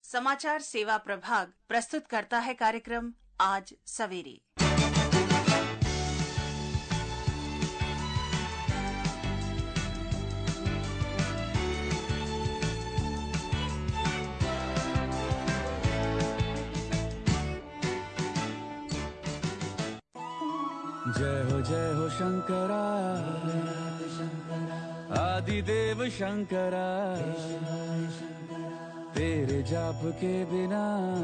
समाचार सेवा प्रभाग प्रस्तुत करता है कार्यक्रम आज सवेरे। जय हो शंकरा आदिदेव शंकरा, तेरे जाप के बिना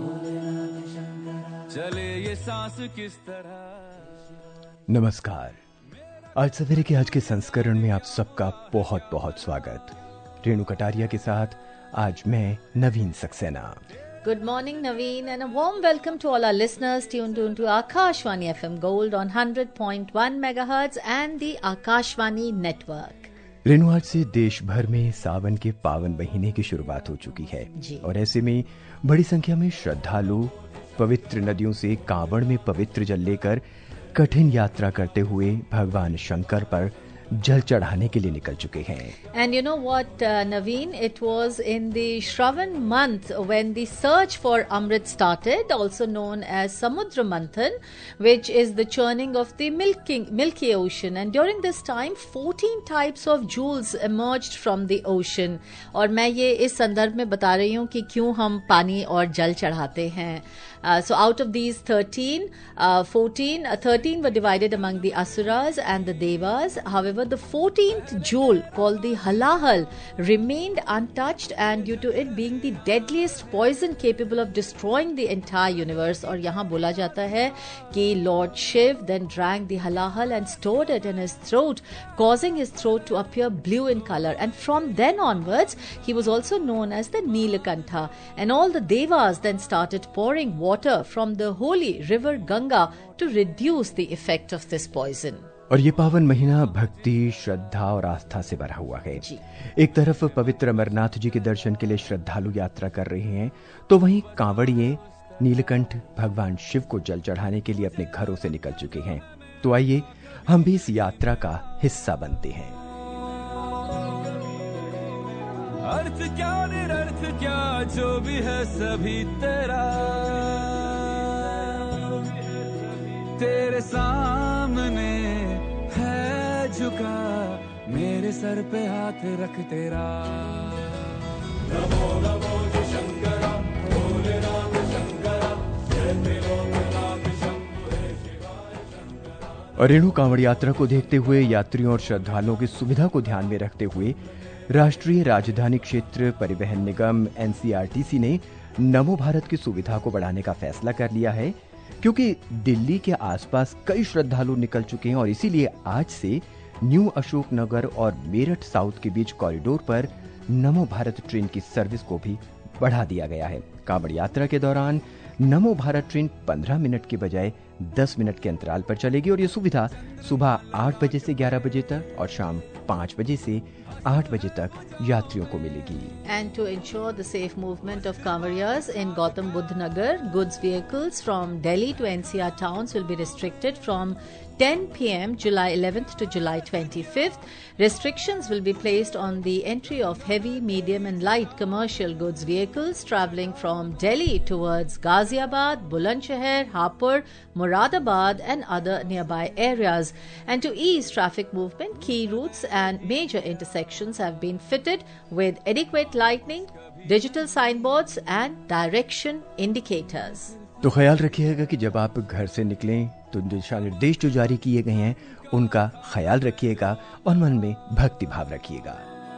चले ये सांस किस तरह। नमस्कार। आज सवेरे के आज के संस्करण में आप सबका बहुत बहुत स्वागत। रेणु कटारिया के साथ आज मैं नवीन Saxena. Good morning, Naveen, and a warm welcome to all our listeners tuned to Akashvani FM Gold on 100.1 MHz and the Akashvani network. Renu, आज से देश भर में सावन के पावन महीने की शुरुआत हो चुकी है और ऐसे में बड़ी संख्या में श्रद्धालु पवित्र नदियों से कांवड़ में पवित्र जल लेकर कठिन यात्रा करते हुए भगवान शंकर पर जल चढ़ाने के लिए निकल चुके हैं। And you know what, Naveen, it was in the Shravan month when the search for Amrit started, also known as Samudra Manthan, which is the churning of the Milky Ocean. And during this time, 14 types of jewels emerged from the ocean. और मैं ये इस संदर्भ में बता रही हूँ कि क्यों हम पानी और जल चढ़ाते हैं। So out of these 13 were divided among the Asuras and the Devas. However, the 14th jewel, called the Halahal, remained untouched, and due to it being the deadliest poison capable of destroying the entire universe. और यहाँ बोला जाता है कि Lord Shiv then drank the Halahal and stored it in his throat, causing his throat to appear blue in color. And from then onwards, he was also known as the Neelakantha. And all the Devas then started pouring water from the holy river Ganga to reduce the effect of this poison. और ये पावन महीना भक्ति, श्रद्धा और आस्था से भरा हुआ है। एक तरफ पवित्र अमरनाथ जी के दर्शन के लिए श्रद्धालु यात्रा कर रहे हैं, तो वहीं कांवड़िए नीलकंठ भगवान शिव को जल चढ़ाने के लिए अपने घरों से निकल चुके हैं। तो आइए हम भी इस यात्रा का हिस्सा बनते हैं। अर्थ क्या निरर्थ क्या जो भी है सभी तेरा, तेरे सामने है झुका, मेरे सर पे हाथ रख तेरा। नमो नमो जी शंकरा, भोले राम शंकरा, जय त्रिलोकनाथ शंभु हे शिवाय शंकरा। और रेणु, कांवड़ यात्रा को देखते हुए यात्रियों और श्रद्धालुओं की सुविधा को ध्यान में रखते हुए राष्ट्रीय राजधानी क्षेत्र परिवहन निगम NCRTC ने नमो भारत की सुविधा को बढ़ाने का फैसला कर लिया है, क्योंकि दिल्ली के आसपास कई श्रद्धालु निकल चुके हैं और इसीलिए आज से न्यू अशोक नगर और मेरठ साउथ के बीच कॉरिडोर पर नमो भारत ट्रेन की सर्विस को भी बढ़ा दिया गया है। कांवड़ यात्रा के दौरान नमो भारत ट्रेन 15 मिनट के बजाय 10 मिनट के अंतराल पर चलेगी और ये सुविधा सुबह 8 बजे से 11 बजे तक और शाम 5 बजे से 8 बजे तक यात्रियों को मिलेगी। And to ensure the safe movement of Kanwarias in Gautam Buddha Nagar, goods vehicles from Delhi to NCR towns will be restricted from 10 p.m. July 11th to July 25th. Restrictions will be placed on the entry of heavy, medium and light commercial goods vehicles travelling from Delhi towards Ghaziabad, Bulandshahr, Hapur, Moradabad and other nearby areas. And to ease traffic movement, key routes and major intersections have been fitted with adequate lighting, digital signboards and direction indicators. तो ख्याल रखिएगा कि जब आप घर से निकलें तो दिशा निर्देश जो जारी किए गए हैं उनका ख्याल रखिएगा और मन में भक्ति भाव रखिएगा।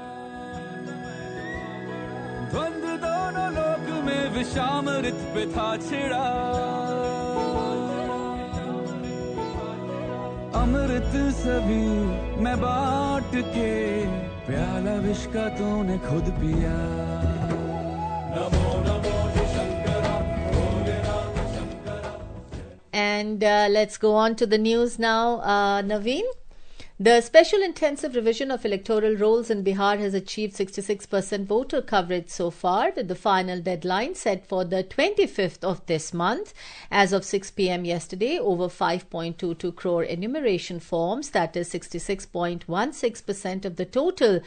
द्वंद्व दोनों लोक में विषामृत पे था छिड़ा, अमृत सभी मैं बांट के, प्याला विष का तूने खुद पिया। नमो नमो जी शंकरा, भोले Ram Shankara. And let's go on to the news now, Naveen. The special intensive revision of electoral rolls in Bihar has achieved 66% voter coverage so far, with the final deadline set for the 25th of this month. As of 6 p.m. yesterday, over 5.22 crore enumeration forms, that is 66.16% of the total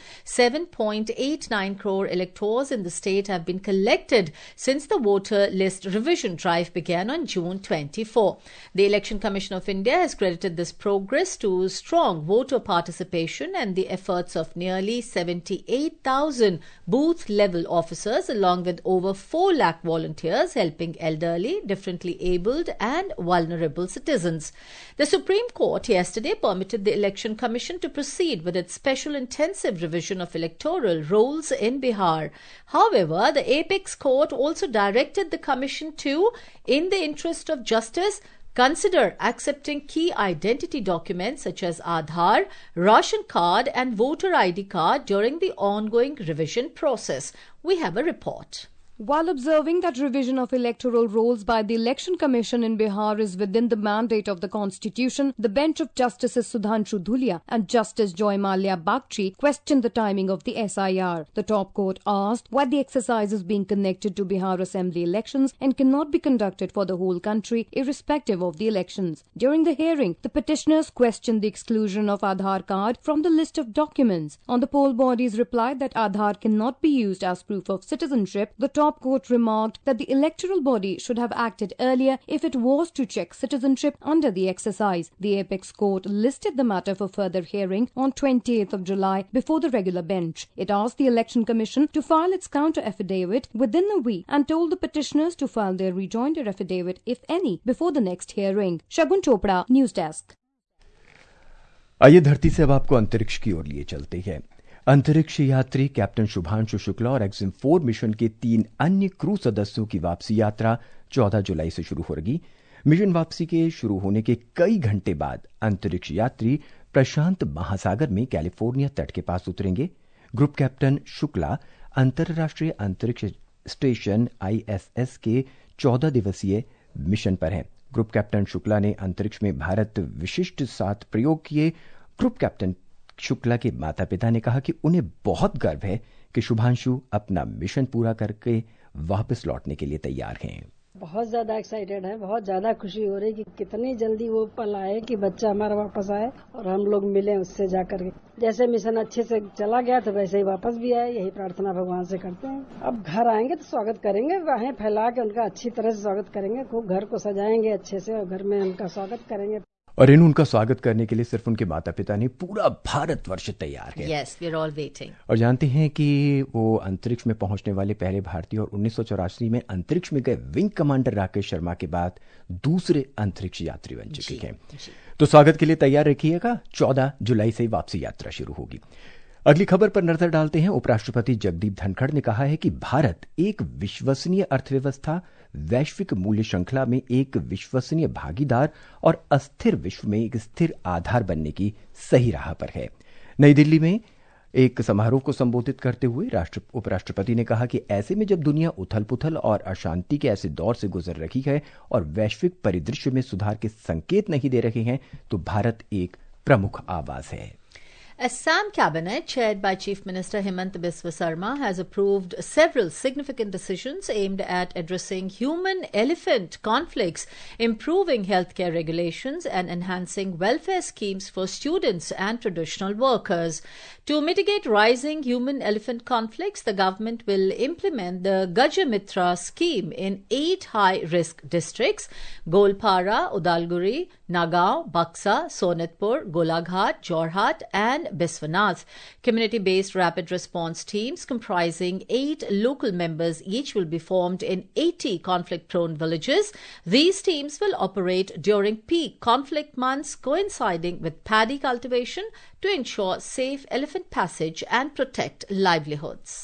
7.89 crore electors in the state, have been collected since the voter list revision drive began on June 24. The Election Commission of India has credited this progress to strong voter participation and the efforts of nearly 78,000 booth-level officers, along with over 4 lakh volunteers helping elderly, differently abled and vulnerable citizens. The Supreme Court yesterday permitted the Election Commission to proceed with its special intensive revision of electoral rolls in Bihar. However, the Apex Court also directed the Commission to, in the interest of justice, consider accepting key identity documents such as Aadhaar, Ration card and voter ID card during the ongoing revision process. We have a report. While observing that revision of electoral rolls by the Election Commission in Bihar is within the mandate of the Constitution, the bench of Justices Sudhanshu Dhulia and Justice Joy Malia Bagchi questioned the timing of the SIR. The top court asked why the exercise is being connected to Bihar Assembly elections and cannot be conducted for the whole country irrespective of the elections. During the hearing, the petitioners questioned the exclusion of Aadhaar card from the list of documents. On the poll body's reply that Aadhaar cannot be used as proof of citizenship, the top court remarked that the electoral body should have acted earlier if it was to check citizenship under the exercise. The Apex Court listed the matter for further hearing on 28th of July before the regular bench. It asked the Election Commission to file its counter affidavit within a week and told the petitioners to file their rejoinder affidavit, if any, before the next hearing. Shagun Chopra, News Desk. आइए धरती से अब आपको अंतरिक्ष की ओर लिए चलते हैं। अंतरिक्ष यात्री कैप्टन शुभांशु शुक्ला और एक्सिम 4 मिशन के 3 अन्य क्रू सदस्यों की वापसी यात्रा 14 जुलाई से शुरू होगी। मिशन वापसी के शुरू होने के कई घंटे बाद अंतरिक्ष यात्री प्रशांत महासागर में कैलिफोर्निया तट के पास उतरेंगे। ग्रुप कैप्टन शुक्ला अंतर्राष्ट्रीय अंतरिक्ष स्टेशन ISS के 14 दिवसीय मिशन पर हैं। ग्रुप कैप्टन शुक्ला ने अंतरिक्ष में भारत विशिष्ट 7 प्रयोग किए। ग्रुप कैप्टन शुक्ला के माता पिता ने कहा कि उन्हें बहुत गर्व है कि शुभांशु अपना मिशन पूरा करके वापस लौटने के लिए तैयार हैं। बहुत ज्यादा एक्साइटेड है, बहुत ज्यादा खुशी हो रही कि कितनी जल्दी वो पल आए कि बच्चा हमारा वापस आए और हम लोग मिले उससे जाकर के। जैसे मिशन अच्छे से चला गया तो वैसे ही वापस भी आए, यही प्रार्थना भगवान से करते हैं। अब घर आएंगे तो स्वागत करेंगे, बाहें फैला के उनका अच्छी तरह से स्वागत करेंगे, खूब घर को सजाएंगे अच्छे से और घर में उनका स्वागत करेंगे। और इन उनका स्वागत करने के लिए सिर्फ उनके माता पिता नहीं, पूरा भारतवर्ष तैयार है। Yes, we're all waiting. और जानते हैं कि वो अंतरिक्ष में पहुंचने वाले पहले भारतीय और 1984 में अंतरिक्ष में गए विंग कमांडर राकेश शर्मा के बाद दूसरे अंतरिक्ष यात्री बन चुके हैं। तो स्वागत के लिए तैयार रखिएगा। 14 जुलाई से वापसी यात्रा शुरू होगी। अगली खबर पर नजर डालते हैं। उपराष्ट्रपति जगदीप धनखड़ ने कहा है कि भारत एक विश्वसनीय अर्थव्यवस्था, वैश्विक मूल्य श्रृंखला में एक विश्वसनीय भागीदार और अस्थिर विश्व में एक स्थिर आधार बनने की सही राह पर है। नई दिल्ली में एक समारोह को संबोधित करते हुए उपराष्ट्रपति ने कहा कि ऐसे में जब दुनिया उथल पुथल और अशांति के ऐसे दौर से गुजर रही है और वैश्विक परिदृश्य में सुधार के संकेत नहीं दे रहे हैं, तो भारत एक प्रमुख आवाज है। Assam Cabinet, chaired by Chief Minister Himanta Biswa Sarma, has approved several significant decisions aimed at addressing human-elephant conflicts, improving healthcare regulations, and enhancing welfare schemes for students and traditional workers. To mitigate rising human-elephant conflicts, the government will implement the Gajamitra scheme in 8 high-risk districts: Golpara, Udalguri, Nagaon, Baksa, Sonitpur, Golaghat, Jorhat, and Biswanath. Community-based rapid response teams comprising 8 local members each will be formed in 80 conflict-prone villages. These teams will operate during peak conflict months coinciding with paddy cultivation to ensure safe elephant passage and protect livelihoods.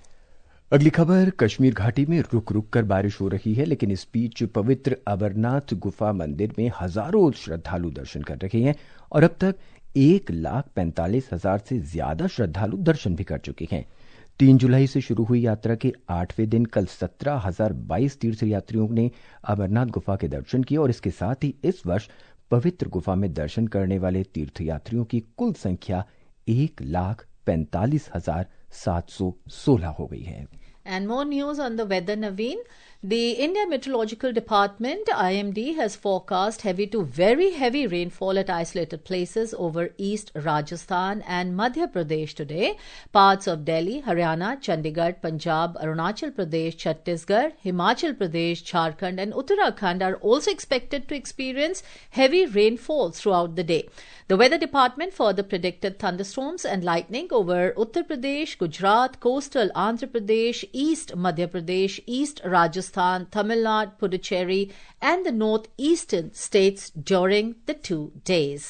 अगली खबर, कश्मीर घाटी में रुक रुक कर बारिश हो रही है, लेकिन इस बीच पवित्र अमरनाथ गुफा मंदिर में हजारों श्रद्धालु दर्शन कर रहे हैं और अब तक 1,45,000 से ज्यादा श्रद्धालु दर्शन भी कर चुके हैं। 3 जुलाई से शुरू हुई यात्रा के 8वें दिन कल 17,022 तीर्थयात्रियों ने अमरनाथ गुफा के दर्शन किए और इसके साथ ही इस वर्ष पवित्र गुफा में दर्शन करने वाले तीर्थयात्रियों की कुल संख्या 1,45,716 हो गई है। And more news on the weather, Naveen. The India Meteorological Department, IMD, has forecast heavy to very heavy rainfall at isolated places over East Rajasthan and Madhya Pradesh today. Parts of Delhi, Haryana, Chandigarh, Punjab, Arunachal Pradesh, Chhattisgarh, Himachal Pradesh, Jharkhand and Uttarakhand are also expected to experience heavy rainfall throughout the day. The Weather Department further predicted thunderstorms and lightning over Uttar Pradesh, Gujarat, coastal Andhra Pradesh, East Madhya Pradesh, East Rajasthan, Tamil Nadu, Puducherry and the northeastern states during the 2 days.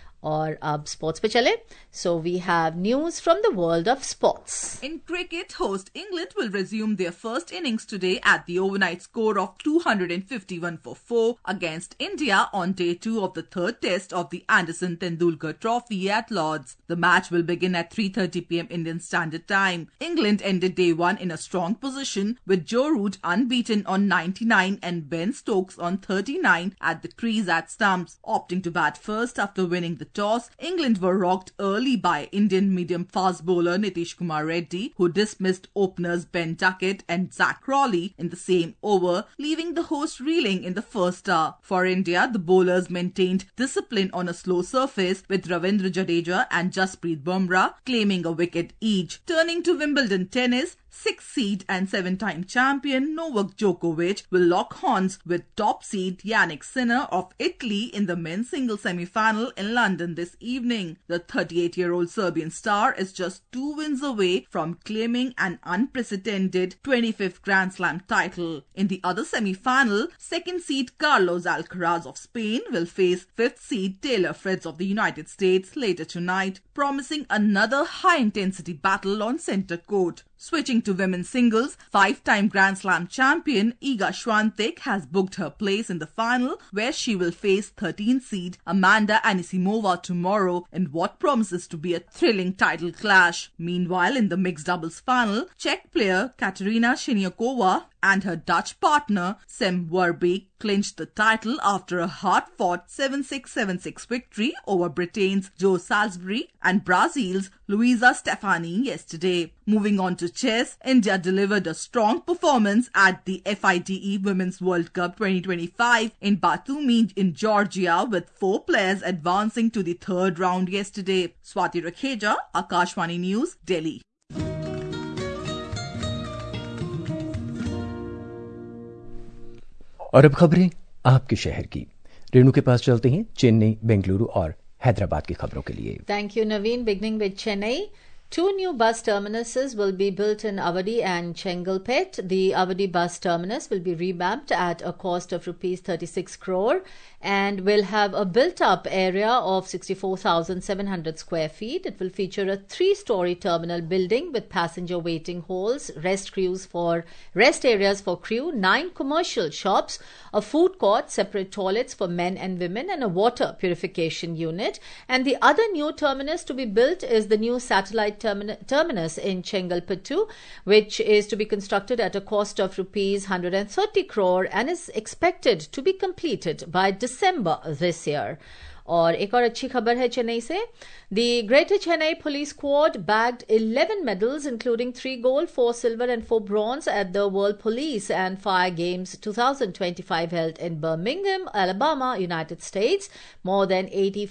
और अब sports पे चले. So we have news from the world of sports. In cricket, host England will resume their first innings today at the overnight score of 251 for 4 against India on day 2 of the third test of the Anderson Tendulkar Trophy at Lord's. The match will begin at 3:30 p.m. Indian Standard Time. England ended day 1 in a strong position with Joe Root unbeaten on 99 and Ben Stokes on 39 at the crease at stumps. Opting to bat first after winning the toss, England were rocked early by Indian medium fast bowler Nitish Kumar Reddy, who dismissed openers Ben Duckett and Zach Crawley in the same over, leaving the host reeling in the first hour. For India, the bowlers maintained discipline on a slow surface with Ravindra Jadeja and Jasprit Bumrah claiming a wicket each. Turning to Wimbledon tennis, 6th seed and 7-time champion Novak Djokovic will lock horns with top seed Yannick Sinner of Italy in the men's singles semi-final in London this evening. The 38-year-old Serbian star is just 2 wins away from claiming an unprecedented 25th Grand Slam title. In the other semi-final, 2nd seed Carlos Alcaraz of Spain will face 5th seed Taylor Fritz of the United States later tonight, promising another high-intensity battle on centre court. Switching to women's singles, 5-time Grand Slam champion Iga Swiatek has booked her place in the final, where she will face 13th seed Amanda Anisimova tomorrow in what promises to be a thrilling title clash. Meanwhile, in the mixed doubles final, Czech player Katerina Siniakova and her Dutch partner Sem Verbeek clinched the title after a hard-fought 7-6, 7-6 victory over Britain's Joe Salisbury and Brazil's Luisa Stefani yesterday. Moving on to chess, India delivered a strong performance at the FIDE Women's World Cup 2025 in Batumi in Georgia, with 4 players advancing to the third round yesterday. Swati Rakheja, Akashvani News, Delhi. और अब खबरें आपके शहर की. रेणु के पास चलते हैं चेन्नई, बेंगलुरु और हैदराबाद की खबरों के लिए. Thank you, Naveen. Beginning with Chennai. 2 new bus terminuses will be built in Avadi and Chengalpet. The Avadi bus terminus will be revamped at a cost of rupees 36 crore and will have a built-up area of 64,700 square feet. It will feature a 3-story terminal building with passenger waiting halls, rest areas for crew, 9 commercial shops, a food court, separate toilets for men and women, and a water purification unit. And the other new terminus to be built is the new satellite terminus in Chengalpattu, which is to be constructed at a cost of rupees 130 crore and is expected to be completed by December this year. और एक और अच्छी खबर है चेन्नई से. The Greater Chennai Police Squad bagged 11 medals, including 3 gold, 4 silver and 4 bronze at the World Police and Fire Games 2025 held in Birmingham, Alabama, United States. More than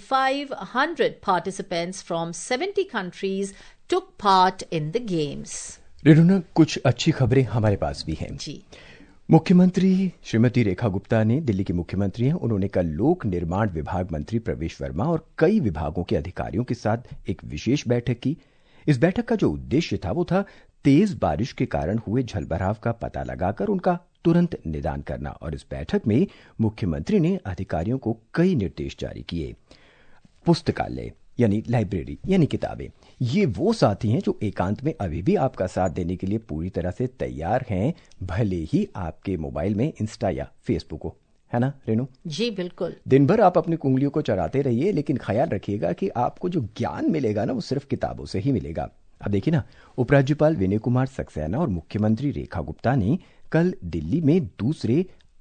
8,500 participants from 70 countries took part in the games. Renu, कुछ अच्छी खबरें हमारे पास भी हैं. जी. मुख्यमंत्री श्रीमती रेखा गुप्ता ने, दिल्ली की मुख्यमंत्री हैं, उन्होंने कल लोक निर्माण विभाग मंत्री प्रवेश वर्मा और कई विभागों के अधिकारियों के साथ एक विशेष बैठक की. इस बैठक का जो उद्देश्य था वो था तेज बारिश के कारण हुए जलभराव का पता लगाकर उनका तुरंत निदान करना. और इस बैठक में मुख्यमंत्री ने अधिकारियों को कई निर्देश जारी किए. पुस्तकालय यानी लाइब्रेरी यानी किताबें, ये वो साथी हैं जो एकांत में अभी भी आपका साथ देने के लिए पूरी तरह से तैयार हैं, भले ही आपके मोबाइल में इंस्टा या फेसबुक हो. है ना रेणु? जी बिल्कुल. दिन भर आप अपनी उंगलियों को चराते रहिए, लेकिन ख्याल रखिएगा कि आपको जो ज्ञान मिलेगा ना वो सिर्फ किताबों से ही मिलेगा. अब देखिए ना, उपराज्यपाल विनय कुमार सक्सेना और मुख्यमंत्री रेखा गुप्ता ने कल दिल्ली में दूसरे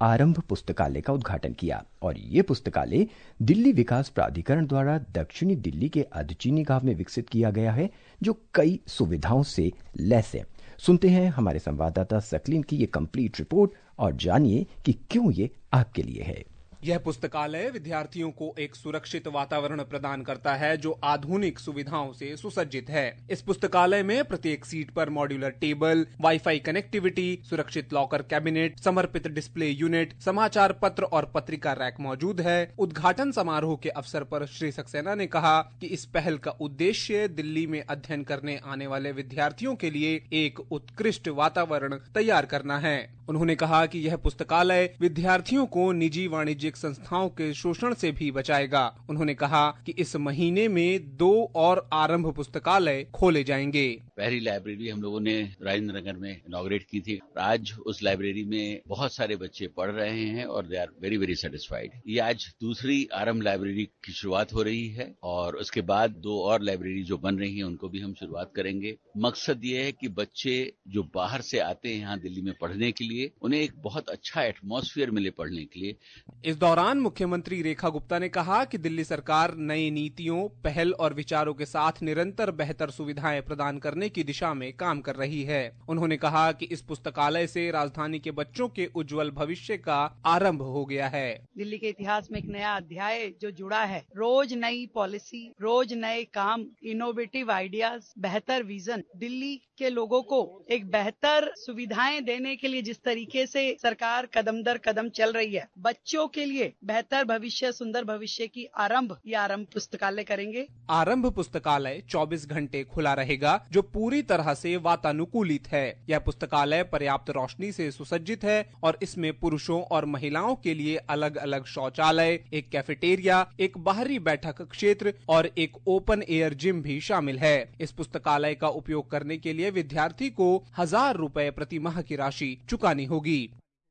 आरंभ पुस्तकालय का उद्घाटन किया। और ये पुस्तकालय दिल्ली विकास प्राधिकरण द्वारा दक्षिणी दिल्ली के अधचीनी गांव में विकसित किया गया है, जो कई सुविधाओं से लैस है। सुनते हैं हमारे संवाददाता सकलीन की ये कंप्लीट रिपोर्ट और जानिए कि क्यों ये आपके लिए है। यह पुस्तकालय विद्यार्थियों को एक सुरक्षित वातावरण प्रदान करता है जो आधुनिक सुविधाओं से सुसज्जित है। इस पुस्तकालय में प्रत्येक सीट पर मॉड्यूलर टेबल, वाईफाई कनेक्टिविटी, सुरक्षित लॉकर कैबिनेट, समर्पित डिस्प्ले यूनिट, समाचार पत्र और पत्रिका रैक मौजूद है। उद्घाटन समारोह के अवसर पर श्री सक्सेना ने कहा कि इस पहल का उद्देश्य दिल्ली में अध्ययन करने आने वाले विद्यार्थियों के लिए एक उत्कृष्ट वातावरण तैयार करना है। उन्होंने कहा कि यह पुस्तकालय विद्यार्थियों को निजी वाणिज्यिक संस्थाओं के शोषण से भी बचाएगा। उन्होंने कहा कि इस महीने में 2 और आरंभ पुस्तकालय खोले जाएंगे। पहली लाइब्रेरी हम लोगों ने राजेंद्र नगर में इनॉग्रेट की थी। आज उस लाइब्रेरी में बहुत सारे बच्चे पढ़ रहे हैं और they are very very satisfied. ये आज दूसरी आरंभ लाइब्रेरी की शुरुआत हो रही है और उसके बाद 2 और लाइब्रेरी जो बन रही है उनको भी हम शुरुआत करेंगे। मकसद ये है कि बच्चे जो बाहर से आते हैं यहाँ दिल्ली में पढ़ने के लिए, उन्हें एक बहुत अच्छा एटमॉस्फेयर मिले पढ़ने के लिए। इस दौरान मुख्यमंत्री रेखा गुप्ता ने कहा कि दिल्ली सरकार नई नीतियों, पहल और विचारों के साथ निरंतर बेहतर सुविधाएं प्रदान करने की दिशा में काम कर रही है। उन्होंने कहा कि इस पुस्तकालय से राजधानी के बच्चों के उज्जवल भविष्य का आरंभ हो गया है। दिल्ली के इतिहास में एक नया अध्याय जो जुड़ा है। रोज नई पॉलिसी, रोज नए काम, इनोवेटिव आइडियाज, बेहतर विजन। दिल्ली के लोगों को एक बेहतर सुविधाएं देने के लिए जिस तरीके से सरकार कदम दर कदम चल रही है, बच्चों के लिए बेहतर भविष्य, सुंदर भविष्य की ये आरंभ पुस्तकालय करेंगे। आरंभ पुस्तकालय 24 घंटे खुला रहेगा, जो पूरी तरह से वातानुकूलित है। यह पुस्तकालय पर्याप्त रोशनी से सुसज्जित है और इसमें पुरुषों और महिलाओं के लिए अलग अलग शौचालय, एक कैफेटेरिया, एक बाहरी बैठक क्षेत्र और एक ओपन एयर जिम भी शामिल है। इस पुस्तकालय का उपयोग करने के लिए विद्यार्थी को 1000 रुपए प्रति माह की राशि चुकानी होगी।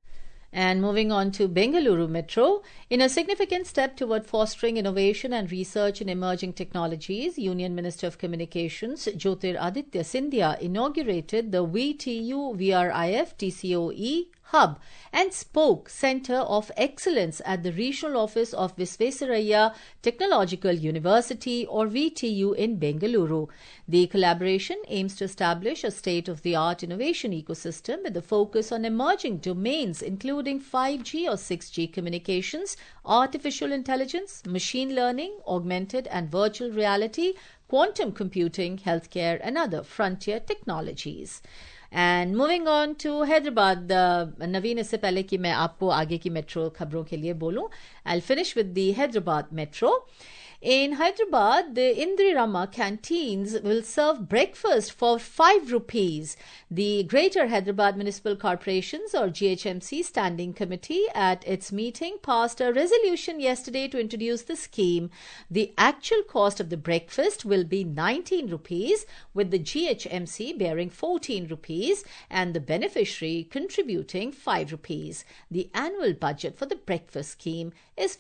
And moving on to Bengaluru Metro, in a significant step toward fostering innovation and research in emerging technologies, Union Minister of Communications Jyotir Aditya Scindia inaugurated the VTU VRIF TCOE Hub and Spoke Center of Excellence at the Regional Office of Visvesvaraya Technological University or VTU in Bengaluru. The collaboration aims to establish a state-of-the-art innovation ecosystem with a focus on emerging domains including 5G or 6G communications, artificial intelligence, machine learning, augmented and virtual reality, quantum computing, healthcare and other frontier technologies. And moving on to Hyderabad, नवीन, इससे पहले कि मैं आपको आगे की metro खबरों के लिए बोलूं, I'll finish with the Hyderabad Metro. In Hyderabad, the Indri Rama canteens will serve breakfast for 5 rupees. The Greater Hyderabad Municipal Corporations or GHMC Standing Committee at its meeting passed a resolution yesterday to introduce the scheme. The actual cost of the breakfast will be 19 rupees, with the GHMC bearing 14 rupees and the beneficiary contributing 5 rupees. The annual budget for the breakfast scheme is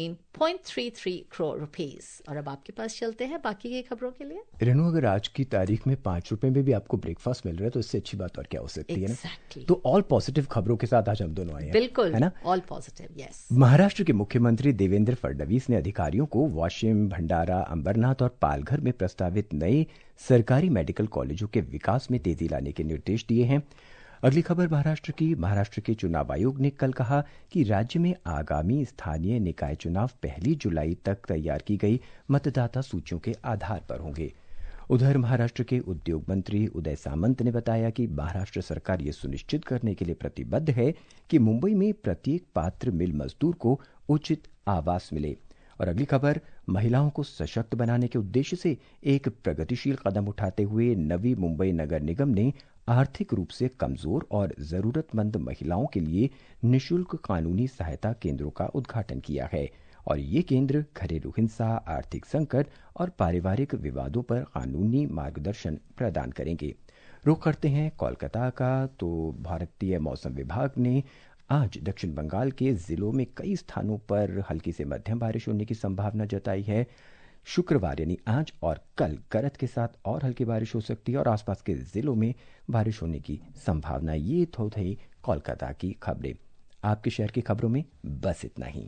15.33 crore rupees. और अब आपके पास चलते हैं बाकी की खबरों के लिए। रेनू, अगर आज की तारीख में 5 रुपए में भी आपको ब्रेकफास्ट मिल रहा है तो इससे अच्छी बात और क्या हो सकती है ना? तो ऑल पॉजिटिव खबरों के साथ आज हम दोनों आए हैं। बिल्कुल, है ना? All positive, yes. महाराष्ट्र के मुख्यमंत्री देवेंद्र फडणवीस ने अधिकारियों को वाशिम, भंडारा, अंबरनाथ और पालघर में प्रस्तावित नए सरकारी मेडिकल कॉलेजों के विकास में तेजी लाने के निर्देश दिए हैं। अगली खबर महाराष्ट्र के चुनाव आयोग ने कल कहा कि राज्य में आगामी स्थानीय निकाय चुनाव 1 जुलाई तक तैयार की गई मतदाता सूचियों के आधार पर होंगे। उधर महाराष्ट्र के उद्योग मंत्री उदय सामंत ने बताया कि महाराष्ट्र सरकार ये सुनिश्चित करने के लिए प्रतिबद्ध है कि मुंबई में प्रत्येक पात्र मिल मजदूर को उचित आवास मिले। और अगली खबर, महिलाओं को सशक्त बनाने के उद्देश्य से एक प्रगतिशील कदम उठाते हुए नवी मुंबई नगर निगम ने आर्थिक रूप से कमजोर और जरूरतमंद महिलाओं के लिए निःशुल्क कानूनी सहायता केंद्रों का उद्घाटन किया है। और ये केंद्र घरेलू हिंसा, आर्थिक संकट और पारिवारिक विवादों पर कानूनी मार्गदर्शन प्रदान करेंगे। रुख करते हैं कोलकाता का, तो भारतीय मौसम विभाग ने आज दक्षिण बंगाल के जिलों में कई स्थानों पर हल्की से मध्यम बारिश होने की संभावना जताई है। शुक्रवार यानी आज और कल गरज के साथ और हल्की बारिश हो सकती है और आसपास के जिलों में बारिश होने की संभावना। ये तो थी कोलकाता की खबरें। आपके शहर की खबरों में बस इतना ही।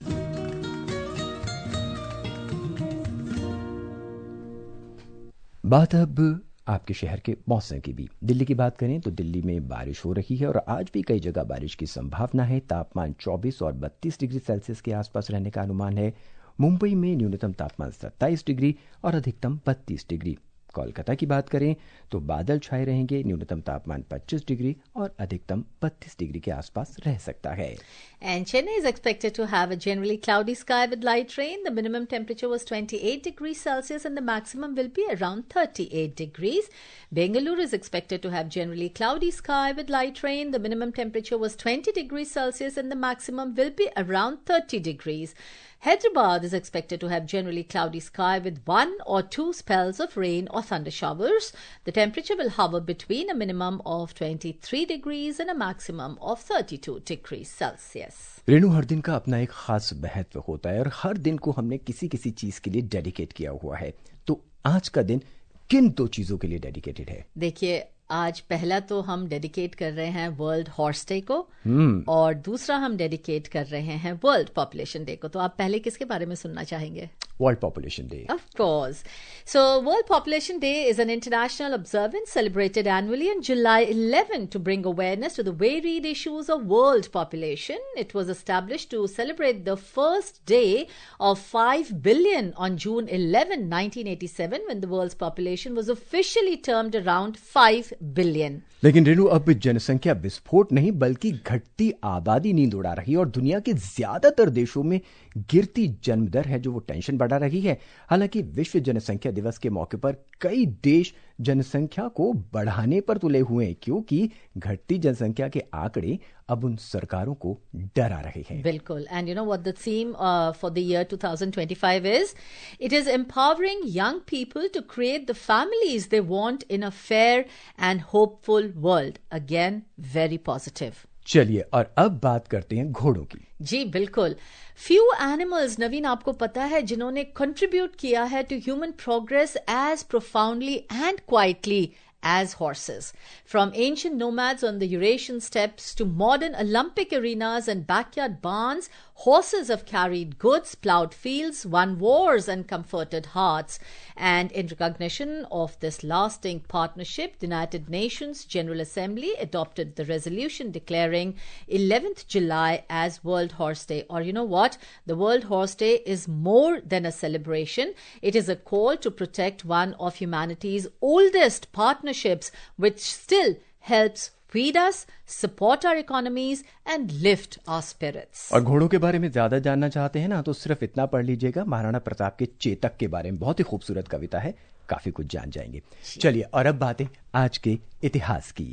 बात अब आपके शहर के मौसम की भी। दिल्ली की बात करें तो दिल्ली में बारिश हो रही है और आज भी कई जगह बारिश की संभावना है। तापमान 24 और 32 डिग्री सेल्सियस के आसपास रहने का अनुमान है। मुंबई में न्यूनतम तापमान 27 डिग्री और अधिकतम 32 डिग्री। कोलकाता की बात करें तो बादल छाए रहेंगे, न्यूनतम तापमान 25 डिग्री और अधिकतम 32 डिग्री के आसपास रह सकता है। And Chennai is expected to have a generally cloudy sky with light rain. The minimum temperature was 28 degrees Celsius and the maximum will be around 38 degrees. Bengaluru is expected to have generally cloudy sky with light rain. The minimum temperature was 20 degrees Celsius and the maximum will be around 30 degrees. Hyderabad is expected to have generally cloudy sky with 1 or 2 spells of rain or thunder showers. The temperature will hover between a minimum of 23 degrees and a maximum of 32 degrees Celsius. Renu, हर दिन का अपना एक खास महत्व होता है और हर दिन को हमने किसी किसी चीज के लिए डेडिकेट किया हुआ है। तो आज का दिन किन दो चीजों के लिए डेडिकेटेड है? देखिए, आज पहला तो हम डेडिकेट कर रहे हैं वर्ल्ड हॉर्स डे को और दूसरा हम डेडिकेट कर रहे हैं वर्ल्ड पॉपुलेशन डे को। तो आप पहले किसके बारे में सुनना चाहेंगे? World Population Day. Of course. So, World Population Day is an international observance celebrated annually on July 11 to bring awareness to the varied issues of world population. It was established to celebrate the first day of 5 billion on June 11, 1987, when the world's population was officially termed around 5 billion. लेकिन रेणु, अब जनसंख्या विस्फोट नहीं बल्कि घटती आबादी नींद उड़ा रही है और दुनिया के ज्यादातर देशों में गिरती जन्म दर है जो वो टेंशन बढ़ा रही है। हालांकि विश्व जनसंख्या दिवस के मौके पर कई देश जनसंख्या को बढ़ाने पर तुले हुए हैं क्योंकि घटती जनसंख्या के आंकड़े अब उन सरकारों को डरा रहे हैं। बिल्कुल। And you know what the theme for the year 2025 is? It is empowering young people to create the families they want in a fair and hopeful world. Again very positive. चलिए, और अब बात करते हैं घोड़ों की। जी बिल्कुल। फ्यू एनिमल्स, नवीन, आपको पता है जिन्होंने कंट्रीब्यूट किया है to human progress as profoundly and quietly as horses. From ancient nomads on the Eurasian steppes to modern Olympic arenas and backyard barns, horses have carried goods, plowed fields, won wars and comforted hearts. And in recognition of this lasting partnership, the United Nations General Assembly adopted the resolution declaring 11th July as World Horse Day. Or you know what? The World Horse Day is more than a celebration. It is a call to protect one of humanity's oldest partnerships, which still helps feed us, support our economies and lift our spirits. और घोड़ों के बारे में ज्यादा जानना चाहते हैं ना, तो सिर्फ इतना पढ़ लीजिएगा, महाराणा प्रताप के चेतक के बारे में बहुत ही खूबसूरत कविता है, काफी कुछ जान जाएंगे। चलिए, और अब बातें आज के इतिहास की।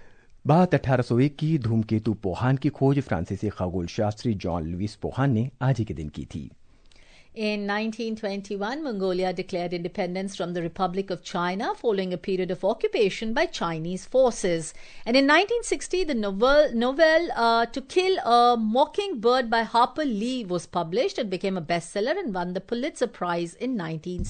बात 1801 की धूमकेतु पोहान की खोज फ्रांसीसी खगोल शास्त्री जॉन लुइस पोहान ने आज ही के दिन की थी। In 1921, Mongolia declared independence from the Republic of China following a period of occupation by Chinese forces. And in 1960, the novel To Kill a Mockingbird by Harper Lee was published. It became a bestseller and won the Pulitzer Prize in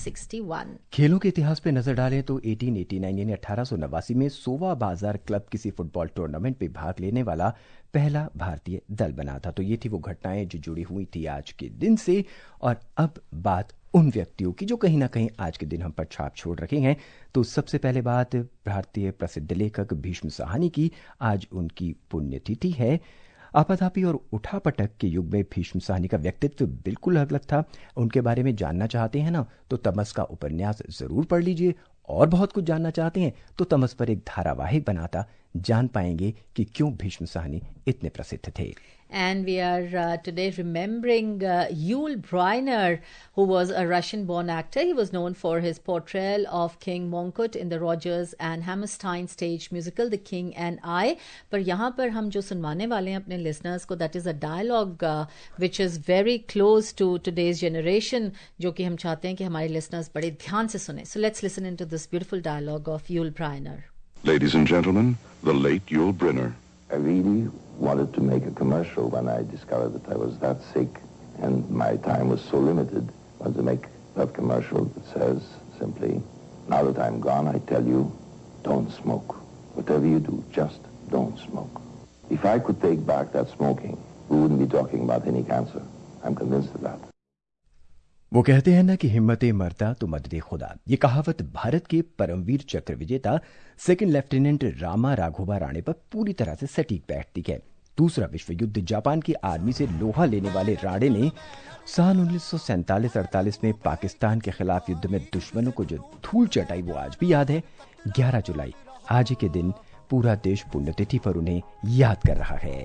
1961. खेलों के इतिहास पे नजर डालें तो 1889 यानी 1889 में सोवा बाजार क्लब किसी फुटबॉल टूर्नामेंट पे भाग लेने वाला पहला भारतीय दल बना था। तो ये थी वो घटनाएं जो जुड़ी हुई थी आज के दिन से। और अब बात उन व्यक्तियों की जो कहीं ना कहीं आज के दिन हम पर छाप छोड़ रखे हैं। तो सबसे पहले बात भारतीय प्रसिद्ध लेखक भीष्म साहनी की। आज उनकी पुण्यतिथि है। आपाधापी और उठापटक के युग में भीष्म साहनी का व्यक्तित्व बिल्कुल अलग था। उनके बारे में जानना चाहते हैं ना, तो तमस का उपन्यास जरूर पढ़ लीजिए। और बहुत कुछ जानना चाहते हैं तो तमस पर एक धारावाहिक बनाता, जान पाएंगे कि क्यों भीष्म साहनी इतने प्रसिद्ध थे। And we are today remembering Yul Brynner, who was a Russian-born actor. He was known for his portrayal of King Mongkut in the Rodgers and Hammerstein stage musical The King and I. पर यहाँ पर हम जो सुनवाने वाले हैं अपने listeners को, that is a dialogue which is very close to today's generation, जो कि हम चाहते हैं कि हमारे listeners बड़े ध्यान से सुने. So let's listen into this beautiful dialogue of Yul Brynner. Ladies and gentlemen, the late Yul Brynner. I really wanted to make a commercial when I discovered that I was that sick and my time was so limited. I wanted to make that commercial that says simply, now that I'm gone, I tell you, don't smoke. Whatever you do, just don't smoke. If I could take back that smoking, we wouldn't be talking about any cancer. I'm convinced of that. वो कहते हैं ना कि हिम्मते मरता तो मददे खुदा। ये कहावत भारत के परमवीर चक्र विजेता सेकंड लेफ्टिनेंट रामा राघोबा राणे पर पूरी तरह से सटीक बैठती है। दूसरा विश्व युद्ध जापान की आर्मी से लोहा लेने वाले राणे ने सन 1947-48 में पाकिस्तान के खिलाफ युद्ध में दुश्मनों को जो धूल चटाई वो आज भी याद है। 11 जुलाई आज के दिन पूरा देश पुण्यतिथि पर उन्हें याद कर रहा है।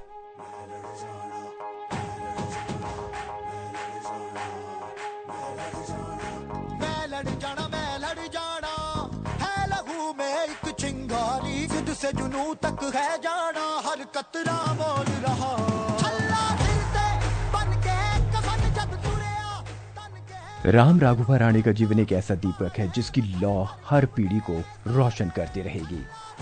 से जुनू तक है जाना, हर कतरा बोल रहा राम राघोबा राणे का जीवन एक ऐसा दीपक है जिसकी लौ हर पीढ़ी को रोशन करती रहेगी।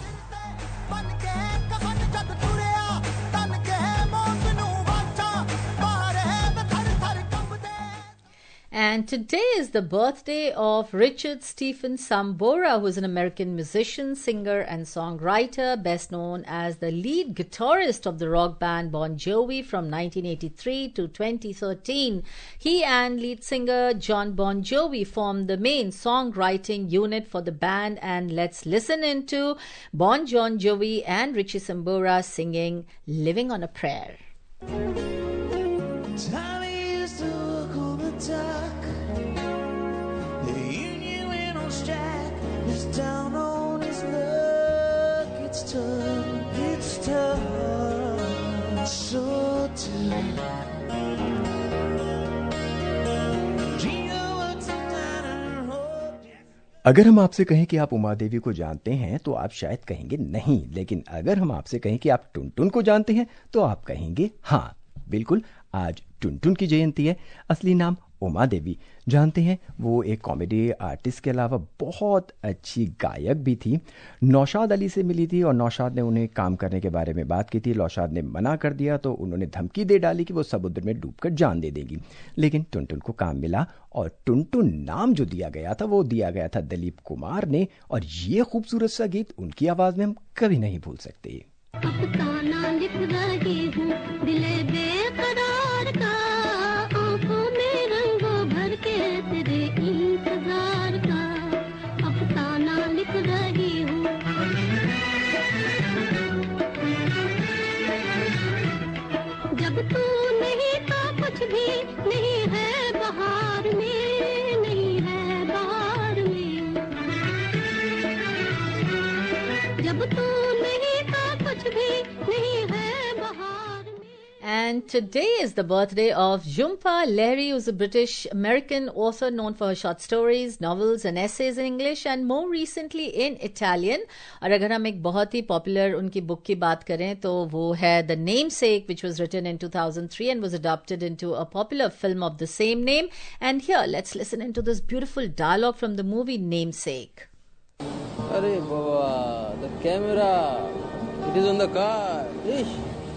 And today is the birthday of Richard Stephen Sambora, who is an American musician, singer and songwriter, best known as the lead guitarist of the rock band Bon Jovi from 1983 to 2013. He and lead singer John Bon Jovi formed the main songwriting unit for the band, and let's listen into Bon Jovi and Richie Sambora singing Living on a Prayer. Down on his luck, it's tough, so tough. अगर हम आपसे कहें कि आप उमा देवी को जानते हैं तो आप शायद कहेंगे नहीं, लेकिन अगर हम आपसे कहें कि आप टुनटुन को जानते हैं तो आप कहेंगे हाँ। बिल्कुल, आज टुनटुन की जयंती है। असली नाम उमा देवी। जानते हैं वो एक कॉमेडी आर्टिस्ट के अलावा बहुत अच्छी गायक भी थी। नौशाद अली से मिली थी और नौशाद ने उन्हें काम करने के बारे में बात की थी। नौशाद ने मना कर दिया तो उन्होंने धमकी दे डाली कि वो समुद्र में डूबकर जान दे देगी, लेकिन टुनटुन को काम मिला और टुनटुन नाम जो दिया गया था वो दिया गया था दिलीप कुमार ने, और ये खूबसूरत सा गीत उनकी आवाज में हम कभी नहीं भूल सकते। जब तू नहीं तो कुछ भी नहीं है बहार में, नहीं है बहार में। जब तू नहीं तो कुछ भी नहीं है बहार में। And today is the birthday of Jhumpa Lahiri, who's a British-American author known for her short stories, novels and essays in English and more recently in Italian. और अगर हम एक बहुत ही पॉपुलर उनकी बुक की बात करें तो वो है The Namesake, which was written in 2003 and was adapted into a popular film of the same name. And here, let's listen into this beautiful dialogue from the movie Namesake. Arey Baba, the camera, it is on the car. Ish.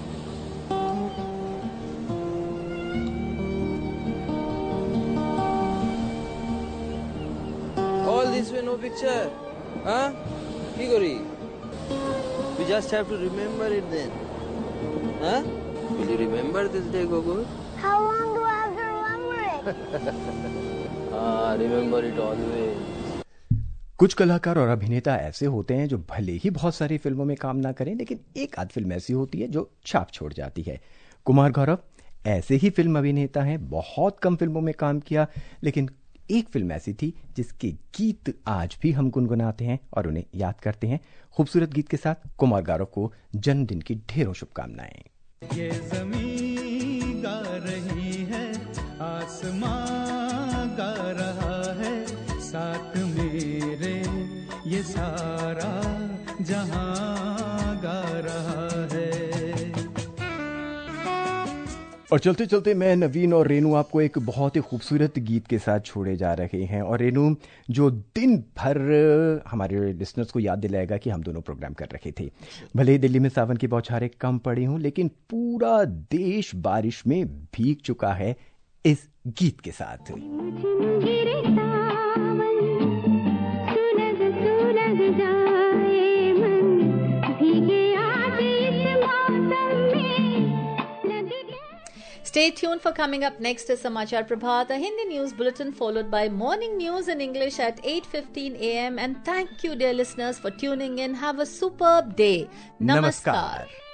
All this way, no picture? Huh? Kigori? We just have to remember it then. Huh? Will you remember this day, Gogo? How long do I have to remember it? Remember it always. कुछ कलाकार और अभिनेता ऐसे होते हैं जो भले ही बहुत सारी फिल्मों में काम ना करें, लेकिन एक आध फिल्म ऐसी होती है जो छाप छोड़ जाती है। कुमार गौरव ऐसे ही फिल्म अभिनेता हैं, बहुत कम फिल्मों में काम किया, लेकिन एक फिल्म ऐसी थी जिसके गीत आज भी हम गुनगुनाते हैं और उन्हें याद करते हैं। खूबसूरत गीत के साथ कुमार गौरव को जन्मदिन की ढेरों शुभकामनाएं। ये ज़मीं गा रही है, आसमां गा रहा है, साथ मेरे ये सारा जहां गा रहा है। और चलते चलते मैं नवीन और रेनू आपको एक बहुत ही खूबसूरत गीत के साथ छोड़े जा रहे हैं। और रेनू जो दिन भर हमारे लिसनर्स को याद दिलाएगा कि हम दोनों प्रोग्राम कर रहे थे। भले ही दिल्ली में सावन की बौछारें कम पड़ी हों, लेकिन पूरा देश बारिश में भीग चुका है इस गीत के साथ। जाए मन भीगे आज इस Stay tuned for coming up next is Samachar Prabhat, a Hindi news bulletin followed by morning news in English at 8:15 a.m. And thank you, dear listeners, for tuning in. Have a superb day. Namaskar.